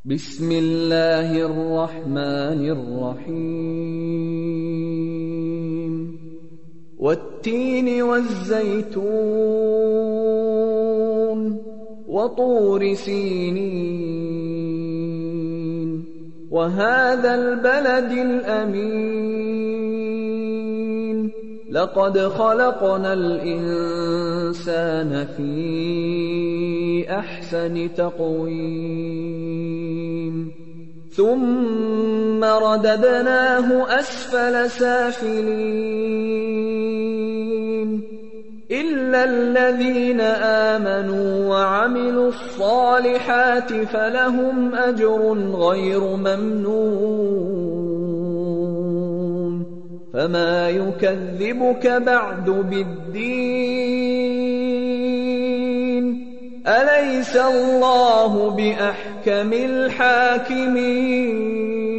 بسم الله الرحمن الرحيم والتين والزيتون وطور سينين وهذا البلد الأمين لقد خلقنا الإنسان في أحسن تقويم ثم رددناه أسفل سافلين إلا الذين آمنوا وعملوا الصالحات فلهم أجر غير ممنون فما يكذبك بعد بالدين أليس الله بأحكم الحاكمين